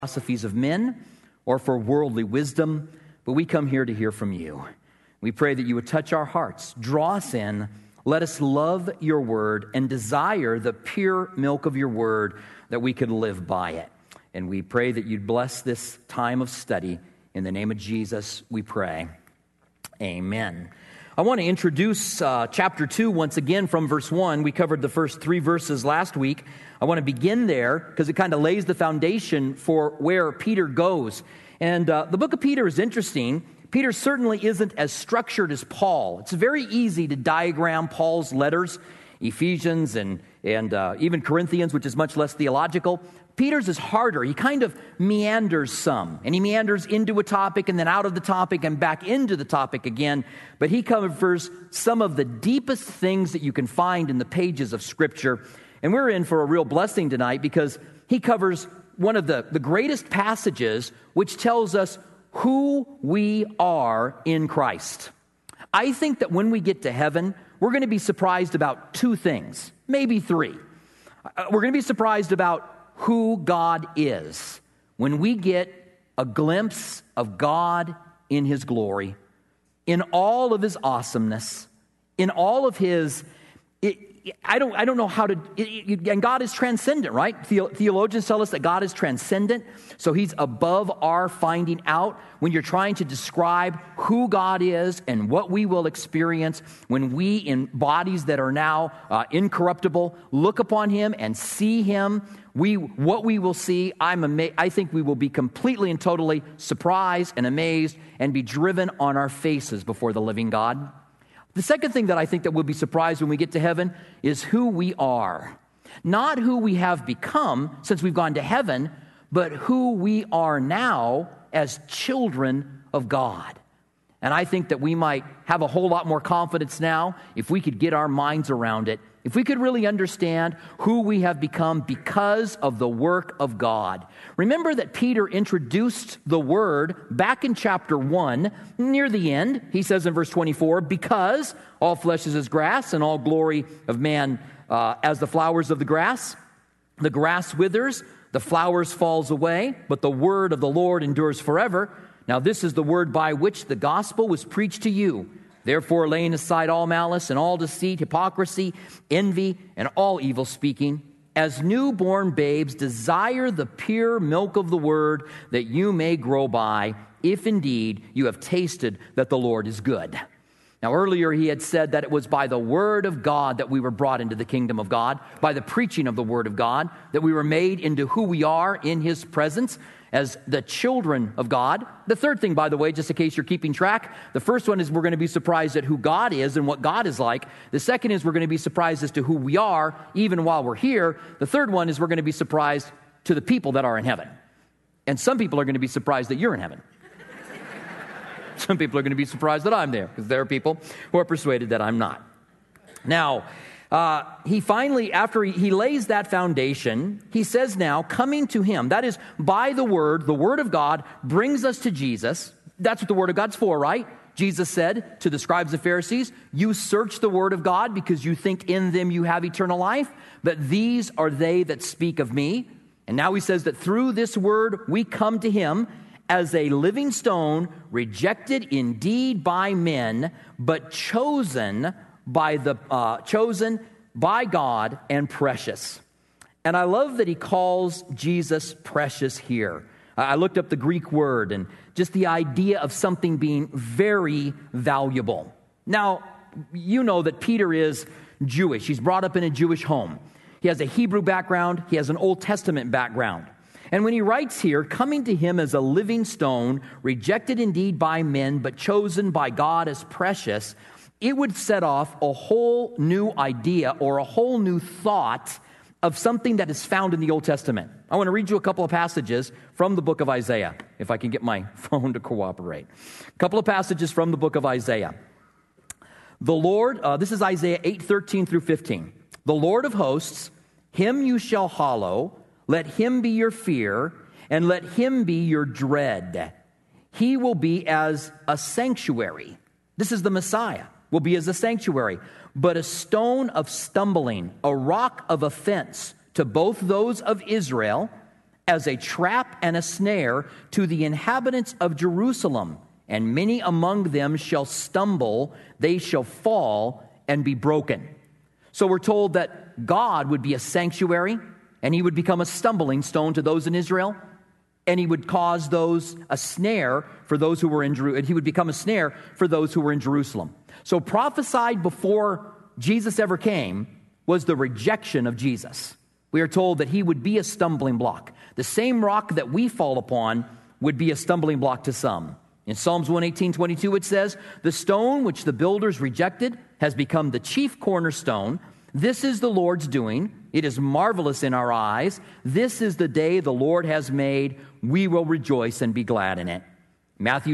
philosophies of men or for worldly wisdom, but we come here to hear from you. We pray that you would touch our hearts, draw us in, let us love your word and desire the pure milk of your word that we could live by it. And we pray that you'd bless this time of study. In the name of Jesus, we pray. Amen. I want to introduce chapter 2 once again from verse 1. We covered the first 3 verses last week. I want to begin there because it kind of lays the foundation for where Peter goes. And the book of Peter is interesting. Peter certainly isn't as structured as Paul. It's very easy to diagram Paul's letters, Ephesians and even Corinthians, which is much less theological. Peter's is harder. He kind of meanders some, and he meanders into a topic and then out of the topic and back into the topic again. But he covers some of the deepest things that you can find in the pages of Scripture. And we're in for a real blessing tonight because he covers one of the greatest passages which tells us who we are in Christ. I think that when we get to heaven, we're going to be surprised about 2 things, maybe 3. We're going to be surprised about who God is when we get a glimpse of God in His glory, in all of His awesomeness, in all of His... I don't know how to... and God is transcendent, right? Theologians tell us that God is transcendent, so He's above our finding out. When you're trying to describe who God is and what we will experience when we, in bodies that are now incorruptible, look upon Him and see Him, what we will see, I think we will be completely and totally surprised and amazed and be driven on our faces before the living God. The second thing that I think that we'll be surprised when we get to heaven is who we are. Not who we have become since we've gone to heaven, but who we are now as children of God. And I think that we might have a whole lot more confidence now if we could get our minds around it. If we could really understand who we have become because of the work of God. Remember that Peter introduced the word back in chapter 1, near the end. He says in verse 24, because all flesh is as grass and all glory of man as the flowers of the grass. The grass withers, the flowers falls away, but the word of the Lord endures forever. Now this is the word by which the gospel was preached to you. Therefore, laying aside all malice and all deceit, hypocrisy, envy, and all evil speaking, as newborn babes, desire the pure milk of the word that you may grow by, if indeed you have tasted that the Lord is good. Now, earlier he had said that it was by the word of God that we were brought into the kingdom of God, by the preaching of the word of God, that we were made into who we are in His presence as the children of God. The third thing, by the way, just in case you're keeping track, the first one is we're going to be surprised at who God is and what God is like. The second is we're going to be surprised as to who we are even while we're here. The third one is we're going to be surprised to the people that are in heaven. And some people are going to be surprised that you're in heaven. Some people are going to be surprised that I'm there because there are people who are persuaded that I'm not. Now, he finally, after he lays that foundation, he says now, coming to Him, that is by the Word of God brings us to Jesus. That's what the Word of God's for, right? Jesus said to the scribes and Pharisees, you search the Word of God because you think in them you have eternal life, but these are they that speak of me. And now he says that through this Word we come to Him as a living stone, rejected indeed by men, but chosen by God and precious. And I love that he calls Jesus precious here. I looked up the Greek word and just the idea of something being very valuable. Now, you know that Peter is Jewish. He's brought up in a Jewish home. He has a Hebrew background. He has an Old Testament background. And when he writes here, coming to Him as a living stone, rejected indeed by men, but chosen by God as precious, it would set off a whole new idea or a whole new thought of something that is found in the Old Testament. I want to read you a couple of passages from the book of Isaiah, if I can get my phone to cooperate. A couple of passages from the book of Isaiah. The Lord, this is Isaiah 8:13 through 15. The Lord of hosts, Him you shall hallow, let Him be your fear, and let Him be your dread. He will be as a sanctuary. This is the Messiah. Will be as a sanctuary, but a stone of stumbling, a rock of offense to both those of Israel as a trap and a snare to the inhabitants of Jerusalem, and many among them shall stumble, they shall fall and be broken. So we're told that God would be a sanctuary, and he would become a stumbling stone to those in Israel, and he would cause those a snare for those who were in Jerusalem. He would become a snare for those who were in Jerusalem. So prophesied before Jesus ever came was the rejection of Jesus. We are told that he would be a stumbling block. The same rock that we fall upon would be a stumbling block to some. In Psalms 118:22 it says, "The stone which the builders rejected has become the chief cornerstone. This is the Lord's doing. It is marvelous in our eyes. This is the day the Lord has made. We will rejoice and be glad in it." Matthew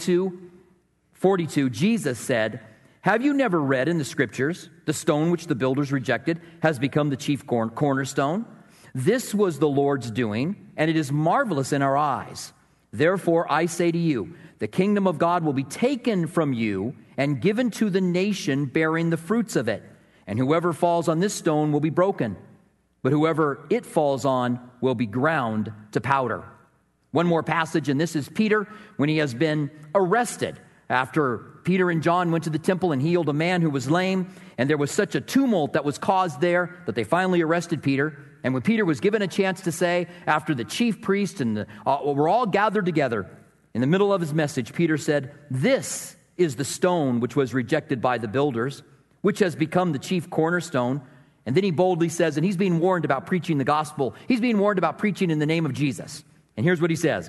22:42, Jesus said, "Have you never read in the scriptures, the stone which the builders rejected has become the chief cornerstone? This was the Lord's doing, and it is marvelous in our eyes. Therefore I say to you, the kingdom of God will be taken from you and given to the nation bearing the fruits of it. And whoever falls on this stone will be broken, but whoever it falls on will be ground to powder." One more passage, and this is Peter when he has been arrested after Peter and John went to the temple and healed a man who was lame, and there was such a tumult that was caused there that they finally arrested Peter. And when Peter was given a chance to say, after the chief priest and were all gathered together, in the middle of his message, Peter said, "This is the stone which was rejected by the builders, which has become the chief cornerstone." And then he boldly says, and he's being warned about preaching the gospel. He's being warned about preaching in the name of Jesus. And here's what he says,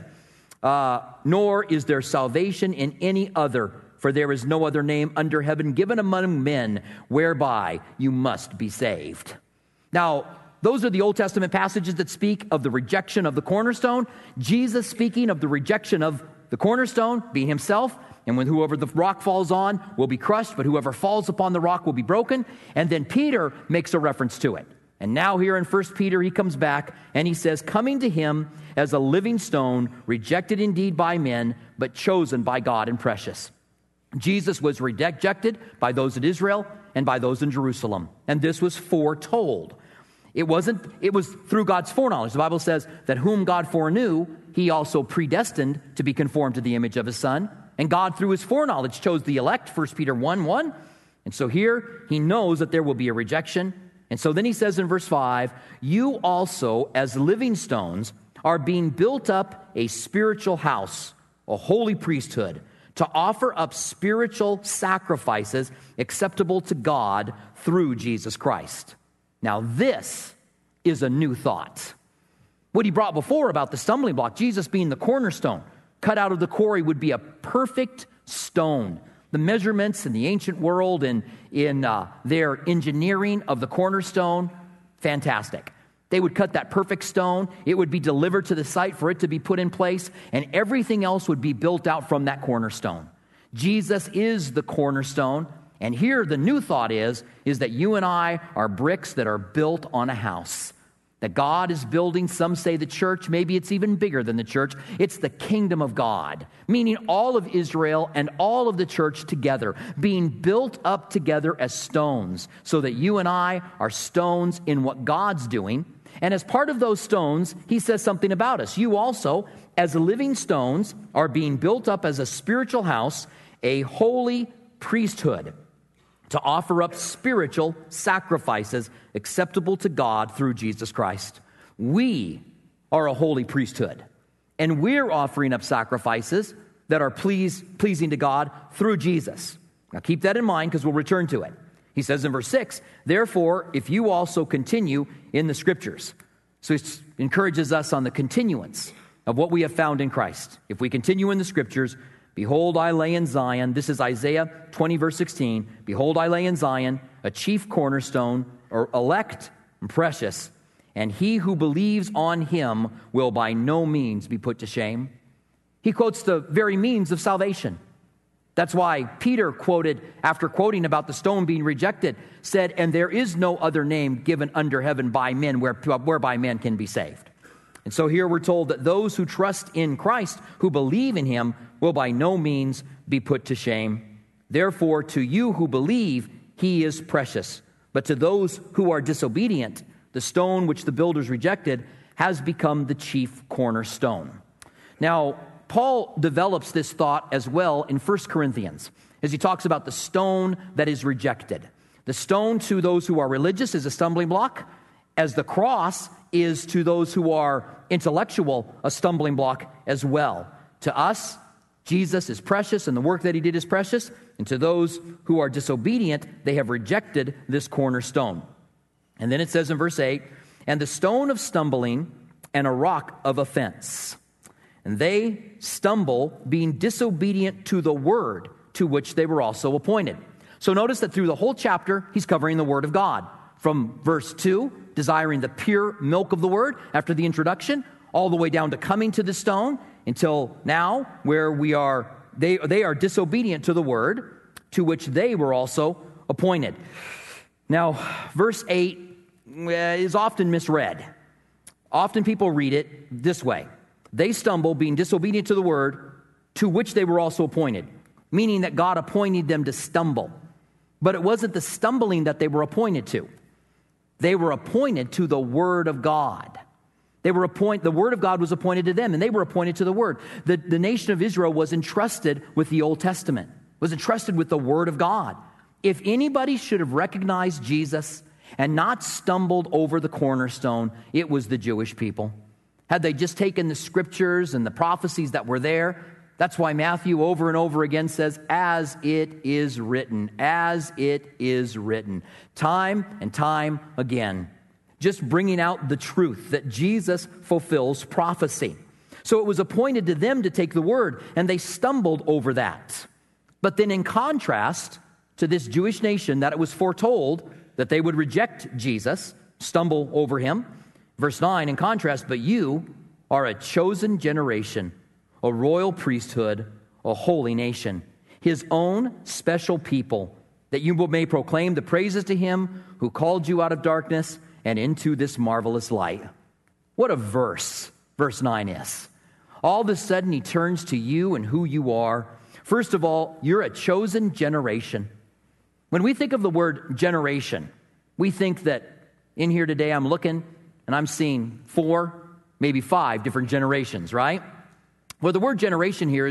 "Nor is there salvation in any other, for there is no other name under heaven given among men whereby you must be saved." Now, those are the Old Testament passages that speak of the rejection of the cornerstone. Jesus speaking of the rejection of the cornerstone being himself. And when whoever the rock falls on will be crushed, but whoever falls upon the rock will be broken. And then Peter makes a reference to it. And now here in 1 Peter, he comes back and he says, "Coming to him as a living stone, rejected indeed by men, but chosen by God and precious." Jesus was rejected by those in Israel and by those in Jerusalem. And this was foretold. It was through God's foreknowledge. The Bible says that whom God foreknew, he also predestined to be conformed to the image of his Son. And God, through his foreknowledge, chose the elect, 1 Peter 1:1. And so here, he knows that there will be a rejection. And so then he says in verse 5, "You also, as living stones, are being built up a spiritual house, a holy priesthood, to offer up spiritual sacrifices acceptable to God through Jesus Christ." Now this is a new thought. What he brought before about the stumbling block, Jesus being the cornerstone, cut out of the quarry would be a perfect stone. The measurements in the ancient world and in their engineering of the cornerstone, fantastic. They would cut that perfect stone. It would be delivered to the site for it to be put in place, and everything else would be built out from that cornerstone. Jesus is the cornerstone, and here the new thought is that you and I are bricks that are built on a house. That God is building, some say the church, maybe it's even bigger than the church. It's the kingdom of God, meaning all of Israel and all of the church together, being built up together as stones, so that you and I are stones in what God's doing. And as part of those stones, he says something about us. You also, as living stones, are being built up as a spiritual house, a holy priesthood, to offer up spiritual sacrifices acceptable to God through Jesus Christ. We are a holy priesthood, and we're offering up sacrifices that are pleasing to God through Jesus. Now keep that in mind because we'll return to it. He says in verse 6, "Therefore, if you also continue in the Scriptures." So it encourages us on the continuance of what we have found in Christ. If we continue in the Scriptures, "Behold, I lay in Zion," this is Isaiah 20, verse 16, "Behold, I lay in Zion a chief cornerstone, or elect and precious, and he who believes on him will by no means be put to shame." He quotes the very means of salvation. That's why Peter quoted, after quoting about the stone being rejected, said, "And there is no other name given under heaven by men whereby men can be saved." And so here we're told that those who trust in Christ, who believe in him, will by no means be put to shame. "Therefore, to you who believe, he is precious. But to those who are disobedient, the stone which the builders rejected has become the chief cornerstone. Now, Paul develops this thought as well in 1 Corinthians, as he talks about the stone that is rejected. The stone to those who are religious is a stumbling block, as the cross is to those who are intellectual a stumbling block as well. To us, Jesus is precious and the work that he did is precious, and to those who are disobedient, they have rejected this cornerstone. And then it says in verse 8, and the stone of stumbling and a rock of offense. And they stumble, being disobedient to the word to which they were also appointed. So notice that through the whole chapter, he's covering the word of God. From verse 2, desiring the pure milk of the word after the introduction, all the way down to coming to the stone, until now, where they are disobedient to the word to which they were also appointed. Now, verse 8 is often misread. Often people read it this way. They stumble, being disobedient to the word to which they were also appointed, meaning that God appointed them to stumble. But it wasn't the stumbling that they were appointed to. They were appointed to the word of God. The word of God was appointed to them, and they were appointed to the word. The nation of Israel was entrusted with the Old Testament, was entrusted with the word of God. If anybody should have recognized Jesus and not stumbled over the cornerstone, it was the Jewish people. Had they just taken the scriptures and the prophecies that were there, that's why Matthew over and over again says, as it is written, as it is written, time and time again. Just bringing out the truth that Jesus fulfills prophecy. So it was appointed to them to take the word, and they stumbled over that. But then in contrast to this Jewish nation, that it was foretold that they would reject Jesus, stumble over him. Verse 9, in contrast, but you are a chosen generation, a royal priesthood, a holy nation, his own special people, that you may proclaim the praises to him who called you out of darkness and into this marvelous light. What a verse 9 is. All of a sudden, he turns to you and who you are. First of all, you're a chosen generation. When we think of the word generation, we think that in here today I'm looking and I'm seeing 4, maybe 5 different generations, right? Well, the word generation here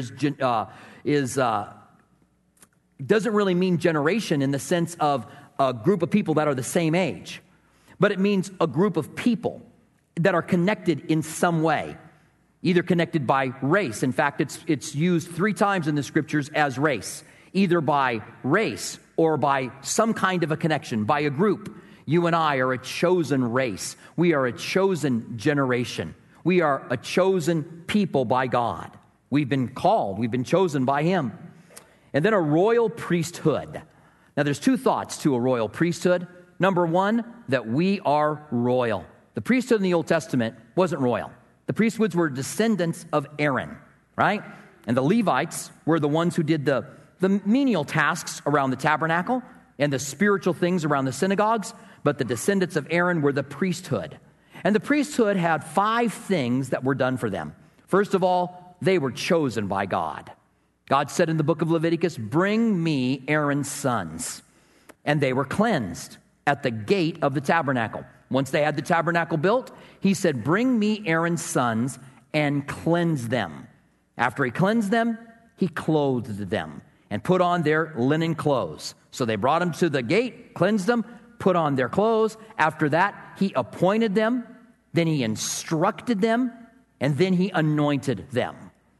doesn't really mean generation in the sense of a group of people that are the same age, but it means a group of people that are connected in some way, either connected by race. In fact, it's used 3 times in the scriptures as race, either by race or by some kind of a connection, by a group. You and I are a chosen race. We are a chosen generation. We are a chosen people by God. We've been called. We've been chosen by him. And then a royal priesthood. Now, there's 2 thoughts to a royal priesthood. Number 1, that we are royal. The priesthood in the Old Testament wasn't royal. The priesthoods were descendants of Aaron, right? And the Levites were the ones who did the menial tasks around the tabernacle and the spiritual things around the synagogues, but the descendants of Aaron were the priesthood. And the priesthood had 5 things that were done for them. First of all, they were chosen by God. God said in the book of Leviticus, bring me Aaron's sons. And they were cleansed at the gate of the tabernacle. Once they had the tabernacle built, he said, bring me Aaron's sons and cleanse them. After he cleansed them, he clothed them and put on their linen clothes. So they brought them to the gate, cleansed them, put on their clothes. After that, he appointed them, then he instructed them, and then he anointed them.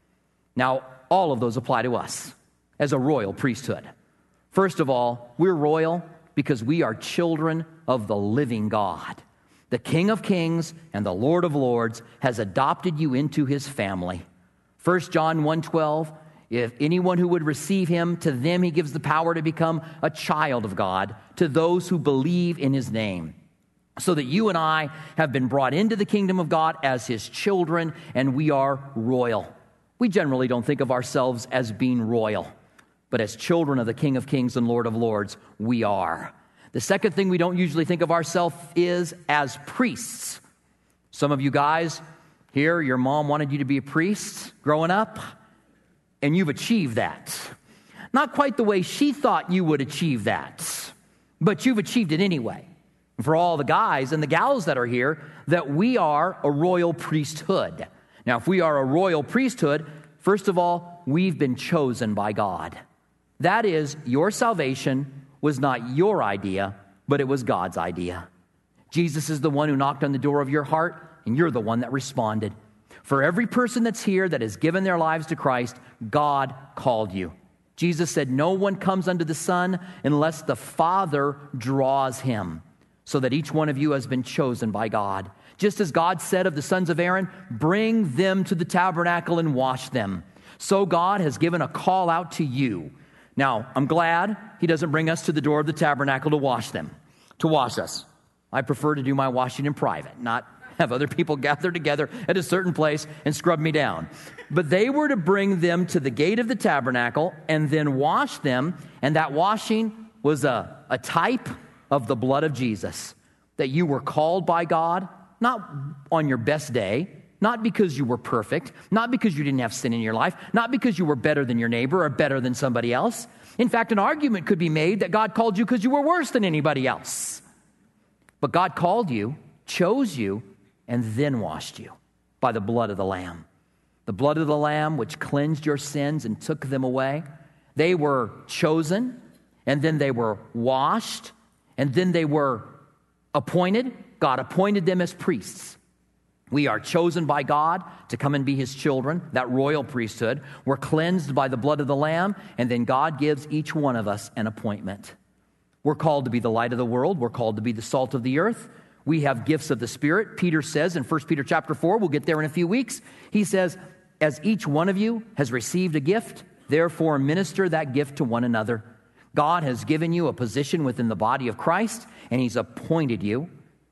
Now, all of those apply to us as a royal priesthood. First of all, we're royal because we are children of the living God. The King of Kings and the Lord of Lords has adopted you into his family. 1 John 1:12, if anyone who would receive him, to them he gives the power to become a child of God, to those who believe in his name. So that you and I have been brought into the kingdom of God as his children, and we are royal. We generally don't think of ourselves as being royal, but as children of the King of Kings and Lord of Lords, we are. The second thing we don't usually think of ourselves is as priests. Some of you guys here, your mom wanted you to be a priest growing up, and you've achieved that. Not quite the way she thought you would achieve that, but you've achieved it anyway. for all the guys and the gals that are here, that we are a royal priesthood. Now, if we are a royal priesthood, first of all, we've been chosen by God. That is, your salvation was not your idea, but it was God's idea. Jesus is the one who knocked on the door of your heart, and you're the one that responded. For every person that's here that has given their lives to Christ, God called you. Jesus said, no one comes unto the Son unless the Father draws him, so that each one of you has been chosen by God. Just as God said of the sons of Aaron, bring them to the tabernacle and wash them. So God has given a call out to you. Now, I'm glad he doesn't bring us to the door of the tabernacle to wash us. I prefer to do my washing in private, not have other people gather together at a certain place and scrub me down. But they were to bring them to the gate of the tabernacle and then wash them, and that washing was a type of the blood of Jesus, that you were called by God, not on your best day, not because you were perfect, not because you didn't have sin in your life, not because you were better than your neighbor or better than somebody else. In fact, an argument could be made that God called you because you were worse than anybody else. But God called you, chose you, and then washed you by the blood of the Lamb. The blood of the Lamb which cleansed your sins and took them away. They were chosen, and then they were washed, and then they were appointed. God appointed them as priests. We are chosen by God to come and be his children, that royal priesthood. We're cleansed by the blood of the Lamb, and then God gives each one of us an appointment. We're called to be the light of the world. We're called to be the salt of the earth. We have gifts of the Spirit. Peter says in 1 Peter chapter 4, we'll get there in a few weeks, he says, as each one of you has received a gift, therefore minister that gift to one another. God has given you a position within the body of Christ, and he's appointed you.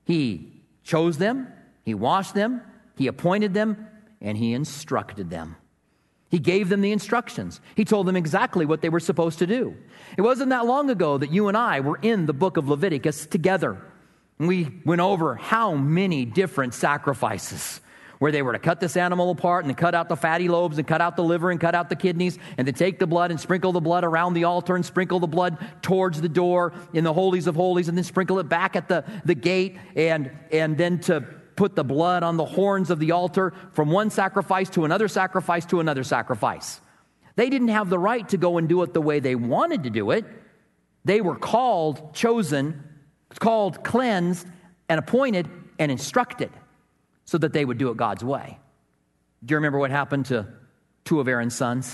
He chose them, he washed them, he appointed them, and he instructed them. He gave them the instructions. He told them exactly what they were supposed to do. It wasn't that long ago that you and I were in the book of Leviticus together. And we went over how many different sacrifices, where they were to cut this animal apart and to cut out the fatty lobes and cut out the liver and cut out the kidneys and to take the blood and sprinkle the blood around the altar and sprinkle the blood towards the door in the holies of holies and then sprinkle it back at the gate and then to put the blood on the horns of the altar from one sacrifice to another sacrifice to another sacrifice. They didn't have the right to go and do it the way they wanted to do it. They were called, chosen, called, cleansed, and appointed and instructed so that they would do it God's way. Do you remember what happened to two of Aaron's sons?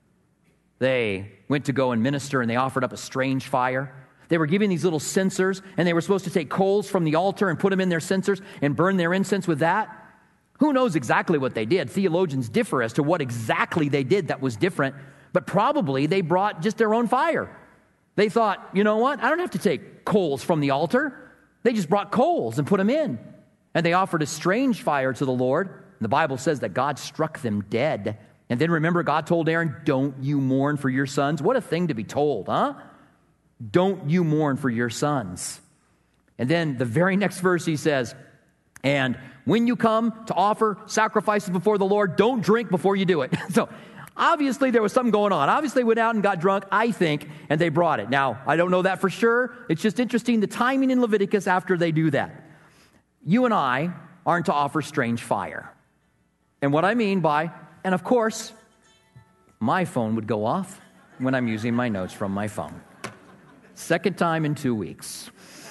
They went to go and minister, and they offered up a strange fire. They were given these little censers, and they were supposed to take coals from the altar and put them in their censers and burn their incense with that. Who knows exactly what they did? Theologians differ as to what exactly they did that was different, but probably they brought just their own fire. They thought, you know what? I don't have to take coals from the altar. They just brought coals and put them in. And they offered a strange fire to the Lord. And the Bible says that God struck them dead. And then remember, God told Aaron, don't you mourn for your sons? What a thing to be told, huh? Don't you mourn for your sons. And then the very next verse he says, and when you come to offer sacrifices before the Lord, don't drink before you do it. So obviously there was something going on. Obviously went out and got drunk, I think, and they brought it. Now, I don't know that for sure. It's just interesting the timing in Leviticus after they do that. You and I aren't to offer strange fire. And what I mean by, and of course, my phone would go off when I'm using my notes from my phone. Second time in 2 weeks.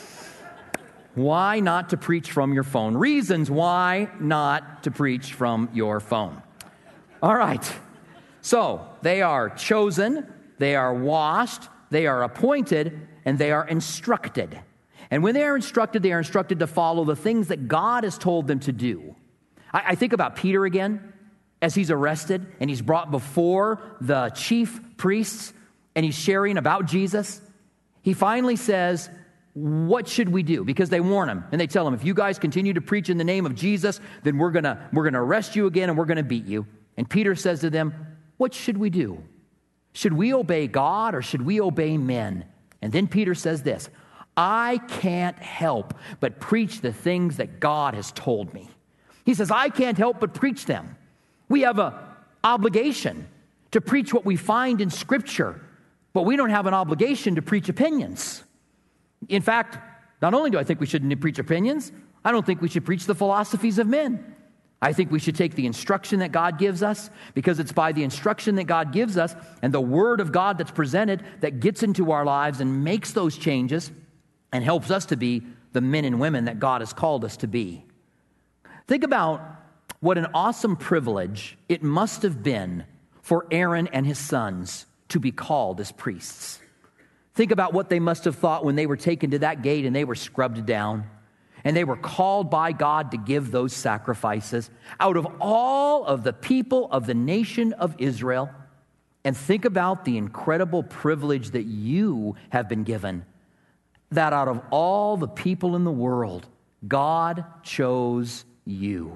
Why not to preach from your phone? Reasons why not to preach from your phone. All right. So, they are chosen, they are washed, they are appointed, and they are instructed. And when they are instructed to follow the things that God has told them to do. I think about Peter again, as he's arrested, and he's brought before the chief priests, and he's sharing about Jesus. He finally says, what should we do? Because they warn him, and they tell him, if you guys continue to preach in the name of Jesus, then we're gonna arrest you again, and we're gonna beat you. And Peter says to them, what should we do? Should we obey God, or should we obey men? And then Peter says this, I can't help but preach the things that God has told me. He says, I can't help but preach them. We have an obligation to preach what we find in Scripture, but we don't have an obligation to preach opinions. In fact, Not only do I think we shouldn't preach opinions, I don't think we should preach the philosophies of men. I think we should take the instruction that God gives us, because it's by the instruction that God gives us and the Word of God that's presented that gets into our lives and makes those changes and helps us to be the men and women that God has called us to be. Think about what an awesome privilege it must have been for Aaron and his sons to be called as priests. Think about what they must have thought when they were taken to that gate and they were scrubbed down. And they were called by God to give those sacrifices out of all of the people of the nation of Israel. And think about the incredible privilege that you have been given, that out of all the people in the world, God chose you.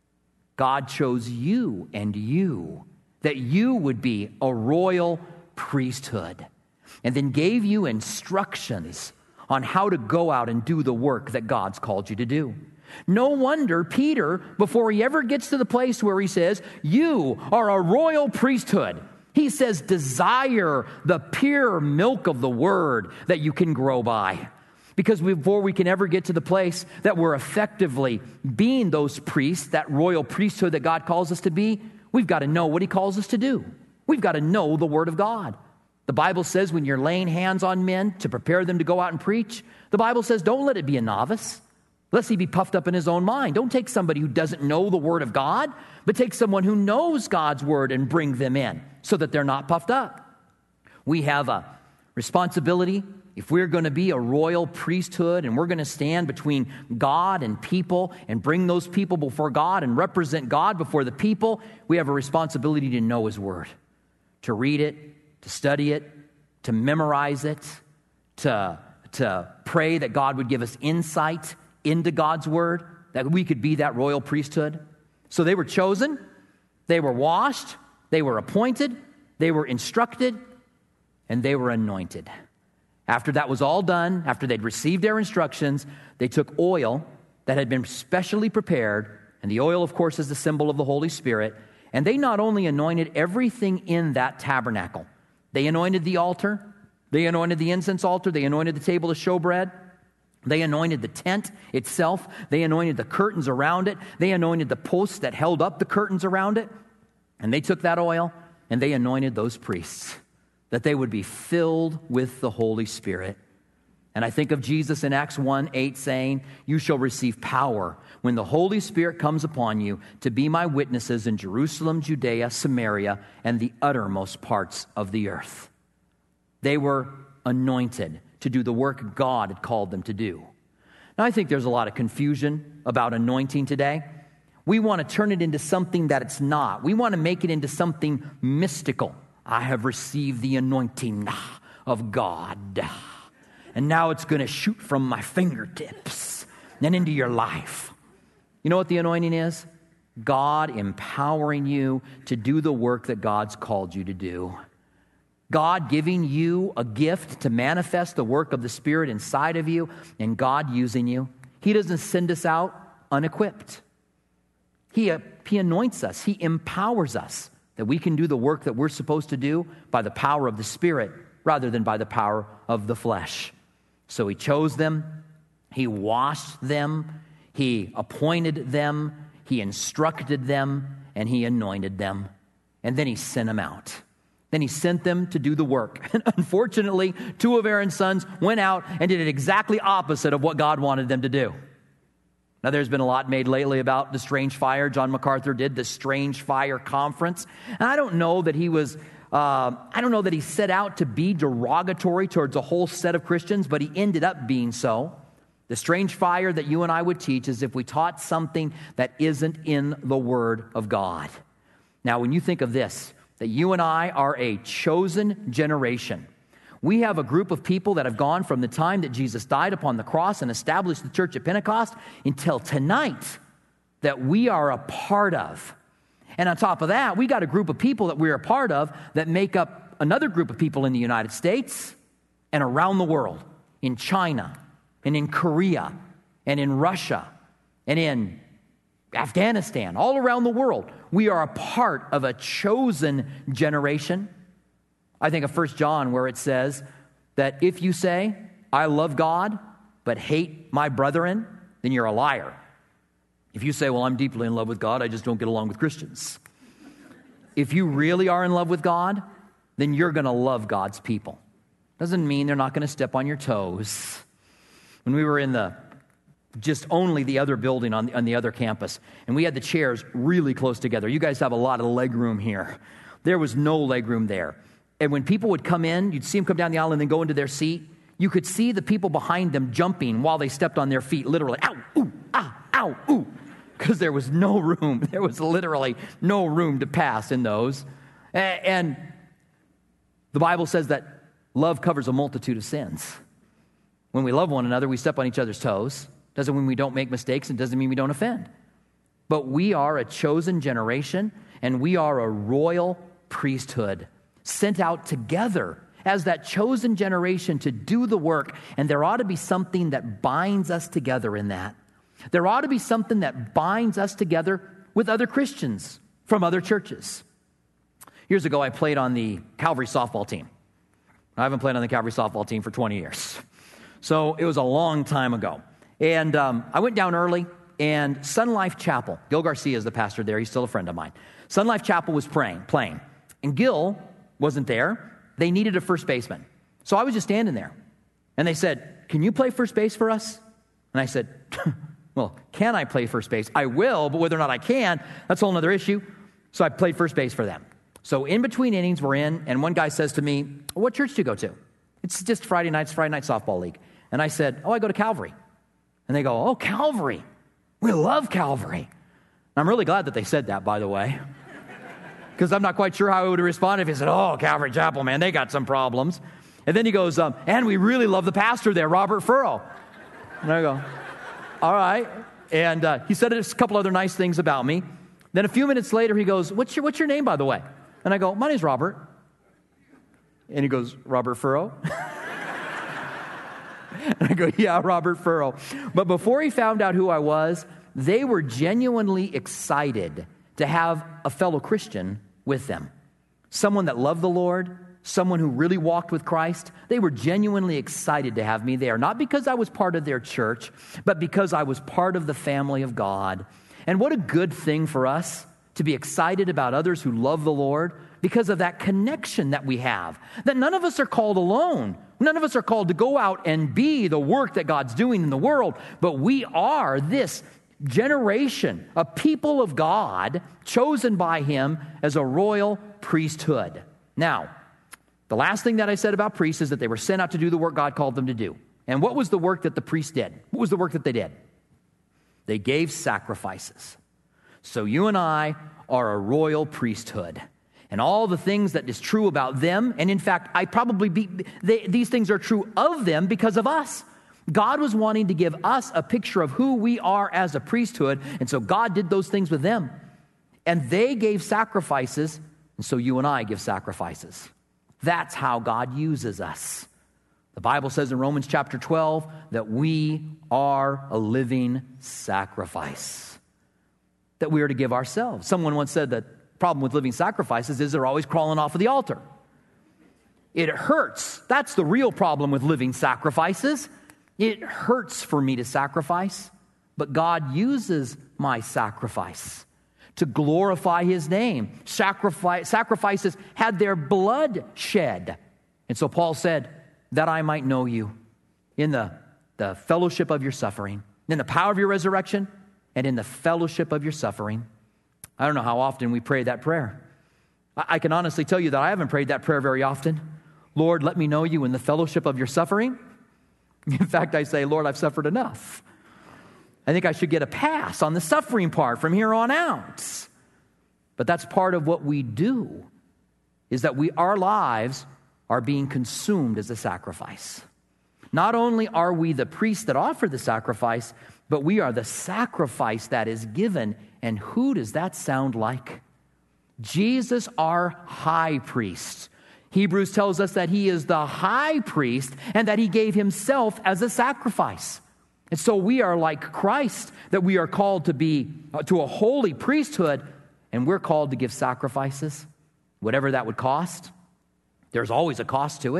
God chose you and you, that you would be a royal priesthood, and then gave you instructions on how to go out and do the work that God's called you to do. No wonder Peter, before he ever gets to the place where he says, you are a royal priesthood, he says, desire the pure milk of the word that you can grow by. Because before we can ever get to the place that we're effectively being those priests, that royal priesthood that God calls us to be, we've got to know what he calls us to do. We've got to know the word of God. The Bible says when you're laying hands on men to prepare them to go out and preach, the Bible says don't let it be a novice, lest he be puffed up in his own mind. Don't take somebody who doesn't know the word of God, but take someone who knows God's word and bring them in so that they're not puffed up. We have a responsibility. If we're going to be a royal priesthood and we're going to stand between God and people and bring those people before God and represent God before the people, we have a responsibility to know his word, to read it, to study it, to memorize it, to pray that God would give us insight into God's word, that we could be that royal priesthood. So they were chosen, they were washed, they were appointed, they were instructed, and they were anointed. After that was all done, after they'd received their instructions, they took oil that had been specially prepared, and the oil, of course, is the symbol of the Holy Spirit, and they not only anointed everything in that tabernacle. They anointed the altar, they anointed the incense altar, they anointed the table of showbread, they anointed the tent itself, they anointed the curtains around it, they anointed the posts that held up the curtains around it, and they took that oil and they anointed those priests, that they would be filled with the Holy Spirit. And I think of Jesus in Acts 1:8 saying, you shall receive power when the Holy Spirit comes upon you to be my witnesses in Jerusalem, Judea, Samaria, and the uttermost parts of the earth. They were anointed to do the work God had called them to do. Now, I think there's a lot of confusion about anointing today. We want to turn it into something that it's not. We want to make it into something mystical. I have received the anointing of God, and now it's going to shoot from my fingertips and into your life. You know what the anointing is? God empowering you to do the work that God's called you to do. God giving you a gift to manifest the work of the Spirit inside of you, and God using you. He doesn't send us out unequipped. He anoints us. He empowers us that we can do the work that we're supposed to do by the power of the Spirit rather than by the power of the flesh. So he chose them, he washed them, he appointed them, he instructed them, and he anointed them. And then he sent them out. Then he sent them to do the work. And unfortunately, two of Aaron's sons went out and did it exactly opposite of what God wanted them to do. Now, there's been a lot made lately about the Strange Fire. John MacArthur did the Strange Fire Conference. And I don't know that he set out to be derogatory towards a whole set of Christians, but he ended up being so. The strange fire that you and I would teach is if we taught something that isn't in the Word of God. Now, when you think of this, that you and I are a chosen generation. We have a group of people that have gone from the time that Jesus died upon the cross and established the church at Pentecost until tonight that we are a part of. And on top of that, we got a group of people that we're a part of that make up another group of people in the United States and around the world, in China and in Korea and in Russia and in Afghanistan, all around the world. We are a part of a chosen generation. I think of 1 John where it says that if you say, I love God but hate my brethren, then you're a liar. If you say, well, I'm deeply in love with God, I just don't get along with Christians. If you really are in love with God, then you're going to love God's people. Doesn't mean they're not going to step on your toes. When we were in just only the other building on the other campus, and we had the chairs really close together. You guys have a lot of leg room here. There was no leg room there. And when people would come in, you'd see them come down the aisle and then go into their seat. You could see the people behind them jumping while they stepped on their feet, literally, ow, ooh, ah, ow, ooh, because there was no room. There was literally no room to pass in those. And the Bible says that love covers a multitude of sins. When we love one another, we step on each other's toes. Doesn't mean we don't make mistakes, and doesn't mean we don't offend. But we are a chosen generation, and we are a royal priesthood sent out together as that chosen generation to do the work. And there ought to be something that binds us together in that. There ought to be something that binds us together with other Christians from other churches. Years ago, I played on the Calvary softball team. I haven't played on the Calvary softball team for 20 years. So it was a long time ago. And I went down early, and Sun Life Chapel, Gil Garcia is the pastor there. He's still a friend of mine. Sun Life Chapel was playing. And Gil wasn't there. They needed a first baseman. So I was just standing there. And they said, can you play first base for us? And I said, well, can I play first base? I will, but whether or not I can, that's a whole other issue. So I played first base for them. So in between innings, we're in, and one guy says to me, what church do you go to? It's just Friday night softball league. And I said, I go to Calvary. And they go, oh, Calvary. We love Calvary. And I'm really glad that they said that, by the way, because I'm not quite sure how I would have responded if he said, oh, Calvary Chapel, man, they got some problems. And then he goes, and we really love the pastor there, Robert Furrow. And I go, all right. And he said a couple other nice things about me. Then a few minutes later, he goes, what's your name, by the way? And I go, my name's Robert. And he goes, Robert Furrow? And I go, yeah, Robert Furrow. But before he found out who I was, they were genuinely excited to have a fellow Christian with them. Someone that loved the Lord, someone who really walked with Christ. They were genuinely excited to have me there, not because I was part of their church, but because I was part of the family of God. And what a good thing for us to be excited about others who love the Lord because of that connection that we have. That none of us are called alone. None of us are called to go out and be the work that God's doing in the world, but we are this generation, a people of God, chosen by Him as a royal priesthood. Now, the last thing that I said about priests is that they were sent out to do the work God called them to do. And what was the work that the priests did? What was the work that they did? They gave sacrifices. So you and I are a royal priesthood. And all the things that is true about them, and in fact, these things are true of them because of us. God was wanting to give us a picture of who we are as a priesthood, and so God did those things with them. And they gave sacrifices, and so you and I give sacrifices. That's how God uses us. The Bible says in Romans chapter 12 that we are a living sacrifice, that we are to give ourselves. Someone once said that the problem with living sacrifices is they're always crawling off of the altar. It hurts. That's the real problem with living sacrifices. It hurts for me to sacrifice, but God uses my sacrifice to glorify His name. Sacrifices had their blood shed. And so Paul said, that I might know you in the fellowship of your suffering, in the power of your resurrection, and in the fellowship of your suffering. I don't know how often we pray that prayer. I can honestly tell you that I haven't prayed that prayer very often. Lord, let me know you in the fellowship of your suffering. In fact, I say, Lord, I've suffered enough. I think I should get a pass on the suffering part from here on out. But that's part of what we do, is that our lives are being consumed as a sacrifice. Not only are we the priests that offer the sacrifice, but we are the sacrifice that is given. And who does that sound like? Jesus, our high priest. Hebrews tells us that He is the high priest and that He gave Himself as a sacrifice. And so we are like Christ, that we are called to be to a holy priesthood, and we're called to give sacrifices, whatever that would cost. There's always a cost to it.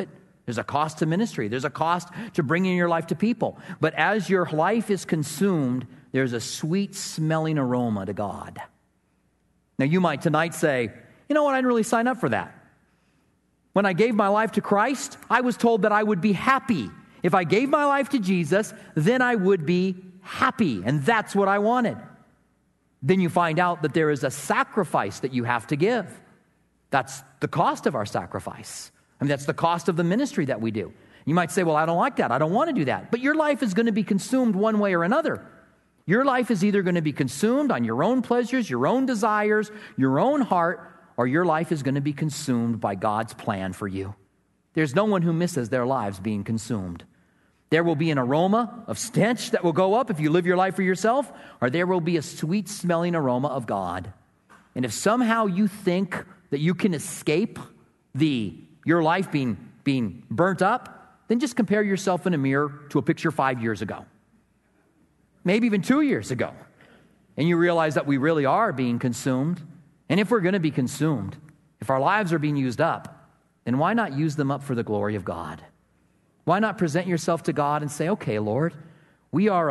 There's a cost to ministry. There's a cost to bringing your life to people. But as your life is consumed, there's a sweet-smelling aroma to God. Now, you might tonight say, you know what, I didn't really sign up for that. When I gave my life to Christ, I was told that I would be happy. If I gave my life to Jesus, then I would be happy, and that's what I wanted. Then you find out that there is a sacrifice that you have to give. That's the cost of our sacrifice. I mean, that's the cost of the ministry that we do. You might say, well, I don't like that. I don't want to do that. But your life is going to be consumed one way or another. Your life is either going to be consumed on your own pleasures, your own desires, your own heart, or your life is going to be consumed by God's plan for you. There's no one who misses their lives being consumed. There will be an aroma of stench that will go up if you live your life for yourself, or there will be a sweet-smelling aroma of God. And if somehow you think that you can escape your life being burnt up, then just compare yourself in a mirror to a picture 5 years ago. Maybe even 2 years ago. And you realize that we really are being consumed. And if we're going to be consumed, if our lives are being used up, then why not use them up for the glory of God? Why not present yourself to God and say, okay, Lord, we're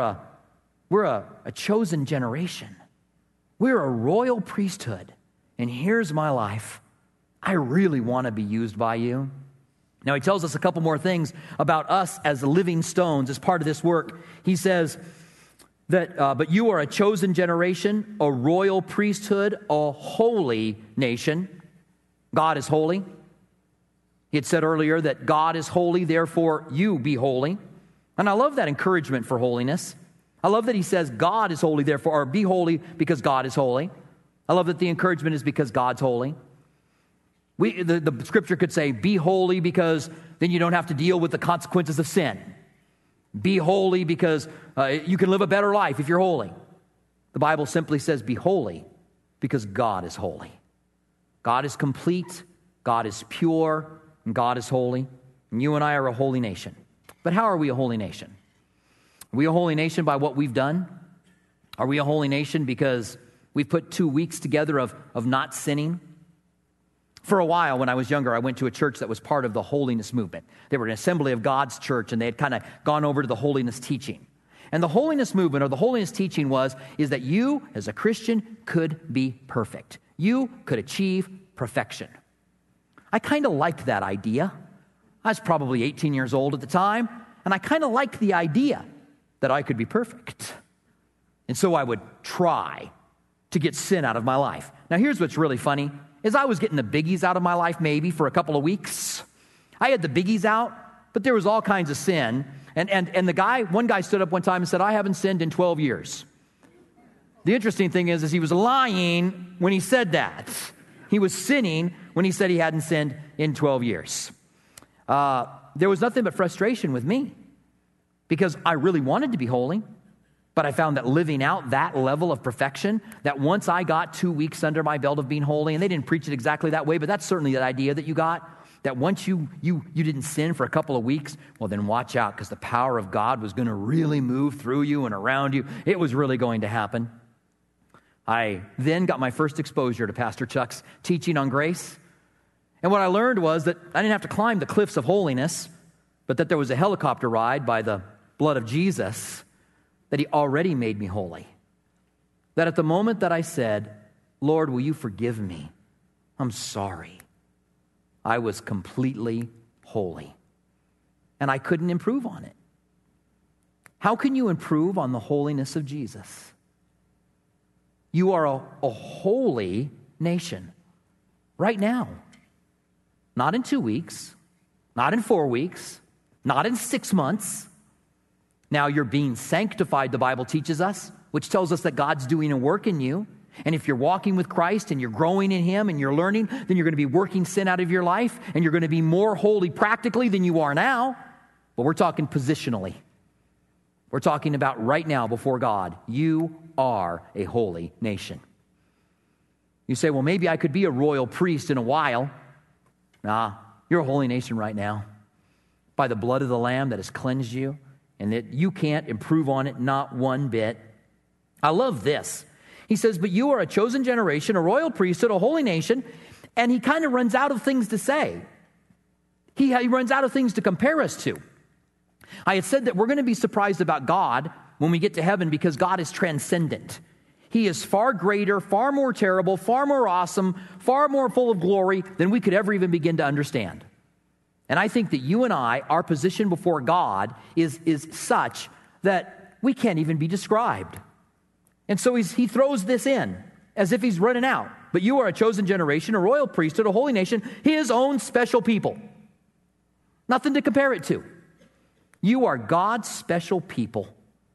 a chosen generation. We're a royal priesthood. And here's my life. I really want to be used by you. Now, he tells us a couple more things about us as living stones as part of this work. He says that, but you are a chosen generation, a royal priesthood, a holy nation. God is holy. He had said earlier that God is holy, therefore you be holy. And I love that encouragement for holiness. I love that he says God is holy, therefore, or be holy because God is holy. I love that the encouragement is because God's holy. The scripture could say, be holy because then you don't have to deal with the consequences of sin. Be holy because you can live a better life if you're holy. The Bible simply says, be holy because God is holy. God is complete, God is pure, and God is holy. And you and I are a holy nation. But how are we a holy nation? Are we a holy nation by what we've done? Are we a holy nation because we've put 2 weeks together of not sinning? For a while, when I was younger, I went to a church that was part of the holiness movement. They were an Assembly of God's church, and they had kind of gone over to the holiness teaching. And the holiness movement, or the holiness teaching is that you, as a Christian, could be perfect. You could achieve perfection. I kind of liked that idea. I was probably 18 years old at the time, and I kind of liked the idea that I could be perfect. And so I would try to get sin out of my life. Now, here's what's really funny. Is I was getting the biggies out of my life maybe for a couple of weeks. I had the biggies out, but there was all kinds of sin. And one guy stood up one time and said, I haven't sinned in 12 years. The interesting thing is he was lying when he said that. He was sinning when he said he hadn't sinned in 12 years. There was nothing but frustration with me because I really wanted to be holy. But I found that living out that level of perfection, that once I got 2 weeks under my belt of being holy, and they didn't preach it exactly that way, but that's certainly that idea that you got, that once you didn't sin for a couple of weeks, well, then watch out, because the power of God was going to really move through you and around you. It was really going to happen. I then got my first exposure to Pastor Chuck's teaching on grace. And what I learned was that I didn't have to climb the cliffs of holiness, but that there was a helicopter ride by the blood of Jesus, that he already made me holy. That at the moment that I said, Lord, will you forgive me? I'm sorry. I was completely holy. And I couldn't improve on it. How can you improve on the holiness of Jesus? You are a holy nation right now. Not in 2 weeks, not in 4 weeks, not in 6 months. Now you're being sanctified, the Bible teaches us, which tells us that God's doing a work in you. And if you're walking with Christ and you're growing in Him and you're learning, then you're going to be working sin out of your life and you're going to be more holy practically than you are now. But we're talking positionally. We're talking about right now before God. You are a holy nation. You say, well, maybe I could be a royal priest in a while. Nah, you're a holy nation right now. By the blood of the Lamb that has cleansed you, and that you can't improve on it, not one bit. I love this. He says, but you are a chosen generation, a royal priesthood, a holy nation, and he kind of runs out of things to say. He runs out of things to compare us to. I had said that we're going to be surprised about God when we get to heaven because God is transcendent. He is far greater, far more terrible, far more awesome, far more full of glory than we could ever even begin to understand. And I think that you and I, our position before God is such that we can't even be described. And so he throws this in as if he's running out. But you are a chosen generation, a royal priesthood, a holy nation, his own special people. Nothing to compare it to. You are God's special people.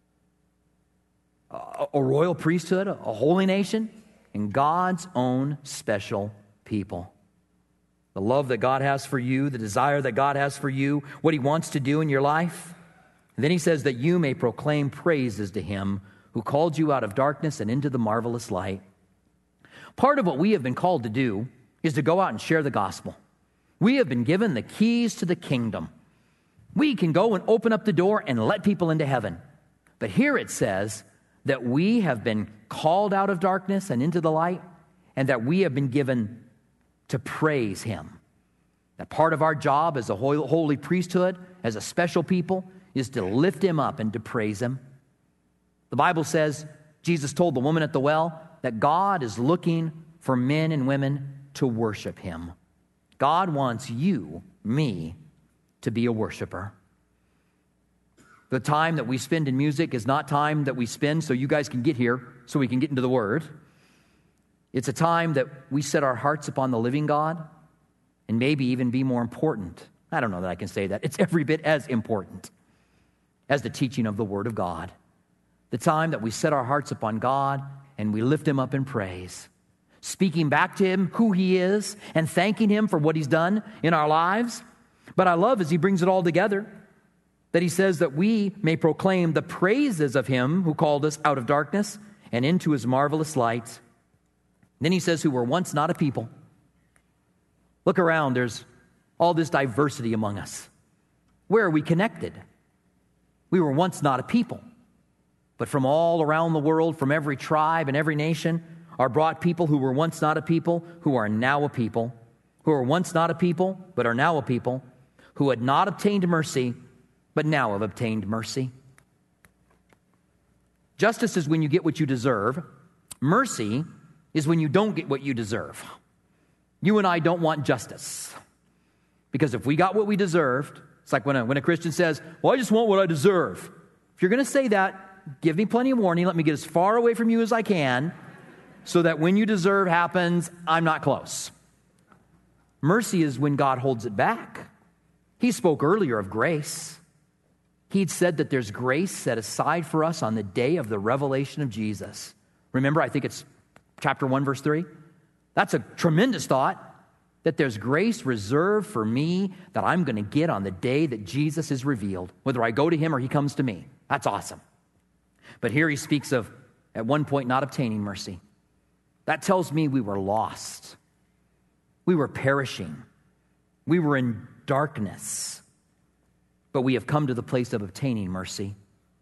A royal priesthood, a holy nation, and God's own special people. The love that God has for you, the desire that God has for you, what he wants to do in your life. And then he says that you may proclaim praises to him who called you out of darkness and into the marvelous light. Part of what we have been called to do is to go out and share the gospel. We have been given the keys to the kingdom. We can go and open up the door and let people into heaven. But here it says that we have been called out of darkness and into the light, and that we have been given to praise him. That part of our job as a holy priesthood, as a special people, is to lift him up and to praise him. The Bible says, Jesus told the woman at the well, that God is looking for men and women to worship him. God wants you, me, to be a worshiper. The time that we spend in music is not time that we spend so you guys can get here, so we can get into the Word. It's a time that we set our hearts upon the living God, and maybe even be more important. I don't know that I can say that. It's every bit as important as the teaching of the Word of God. The time that we set our hearts upon God and we lift him up in praise, speaking back to him who he is and thanking him for what he's done in our lives. But I love as he brings it all together, that he says that we may proclaim the praises of him who called us out of darkness and into his marvelous light. Then he says, who were once not a people. Look around, there's all this diversity among us. Where are we connected? We were once not a people. But from all around the world, from every tribe and every nation, are brought people who were once not a people, who are now a people, who were once not a people, but are now a people, who had not obtained mercy, but now have obtained mercy. Justice is when you get what you deserve. Mercy is when you don't get what you deserve. You and I don't want justice. Because if we got what we deserved, it's like when a Christian says, well, I just want what I deserve. If you're going to say that, give me plenty of warning. Let me get as far away from you as I can so that when you deserve happens, I'm not close. Mercy is when God holds it back. He spoke earlier of grace. He'd said that there's grace set aside for us on the day of the revelation of Jesus. Remember, I think it's chapter 1, verse 3. That's a tremendous thought, that there's grace reserved for me that I'm going to get on the day that Jesus is revealed, whether I go to him or he comes to me. That's awesome. But here he speaks of, at one point, not obtaining mercy. That tells me we were lost. We were perishing. We were in darkness. But we have come to the place of obtaining mercy,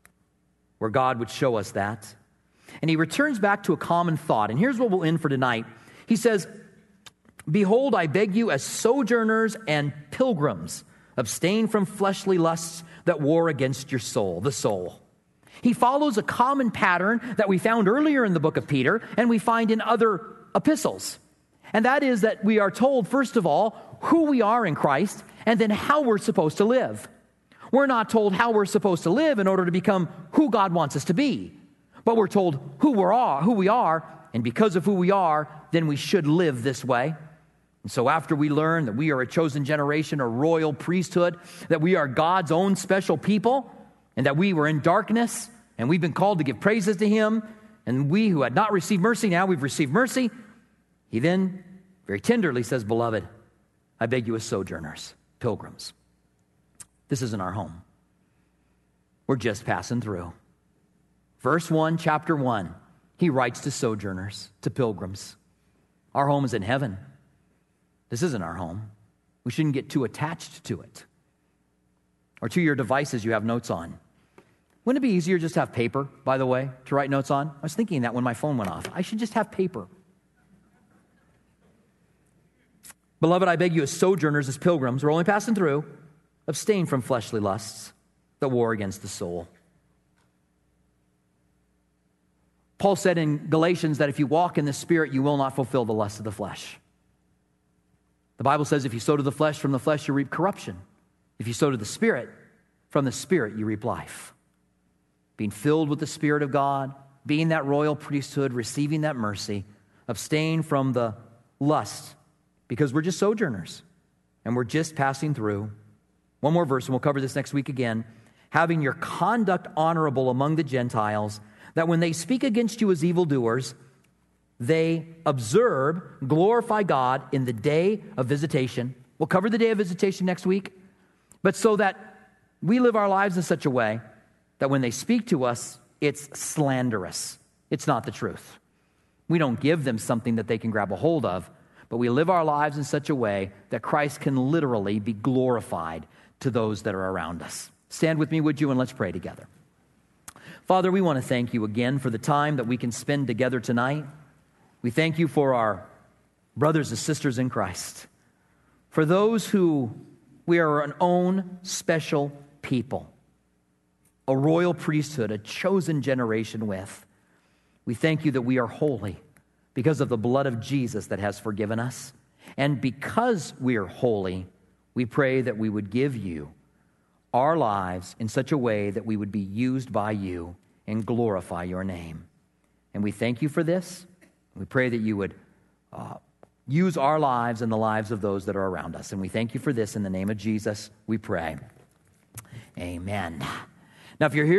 where God would show us that. And he returns back to a common thought. And here's what we'll end for tonight. He says, behold, I beg you, as sojourners and pilgrims, abstain from fleshly lusts that war against your soul, the soul. He follows a common pattern that we found earlier in the book of Peter and we find in other epistles. And that is that we are told, first of all, who we are in Christ and then how we're supposed to live. We're not told how we're supposed to live in order to become who God wants us to be. But we're told who we are, and because of who we are, then we should live this way. And so after we learn that we are a chosen generation, a royal priesthood, that we are God's own special people, and that we were in darkness, and we've been called to give praises to him, and we who had not received mercy, now we've received mercy, he then very tenderly says, beloved, I beg you as sojourners, pilgrims. This isn't our home. We're just passing through. Verse 1, chapter 1, he writes to sojourners, to pilgrims. Our home is in heaven. This isn't our home. We shouldn't get too attached to it. Or to your devices you have notes on. Wouldn't it be easier just to have paper, by the way, to write notes on? I was thinking that when my phone went off. I should just have paper. Beloved, I beg you as sojourners, as pilgrims, we're only passing through, abstain from fleshly lusts that war against the soul. Paul said in Galatians that if you walk in the Spirit, you will not fulfill the lust of the flesh. The Bible says if you sow to the flesh, from the flesh you reap corruption. If you sow to the Spirit, from the Spirit you reap life. Being filled with the Spirit of God, being that royal priesthood, receiving that mercy, abstain from the lust, because we're just sojourners and we're just passing through. One more verse, and we'll cover this next week again. Having your conduct honorable among the Gentiles, that when they speak against you as evildoers, they observe, glorify God in the day of visitation. We'll cover the day of visitation next week. But so that we live our lives in such a way that when they speak to us, it's slanderous. It's not the truth. We don't give them something that they can grab a hold of, but we live our lives in such a way that Christ can literally be glorified to those that are around us. Stand with me, would you, and let's pray together. Father, we want to thank you again for the time that we can spend together tonight. We thank you for our brothers and sisters in Christ, for those who we are an own special people, a royal priesthood, a chosen generation with. We thank you that we are holy because of the blood of Jesus that has forgiven us. And because we are holy, we pray that we would give you our lives in such a way that we would be used by you and glorify your name. And we thank you for this. We pray that you would use our lives and the lives of those that are around us. And we thank you for this in the name of Jesus, we pray. Amen. Now, if you're here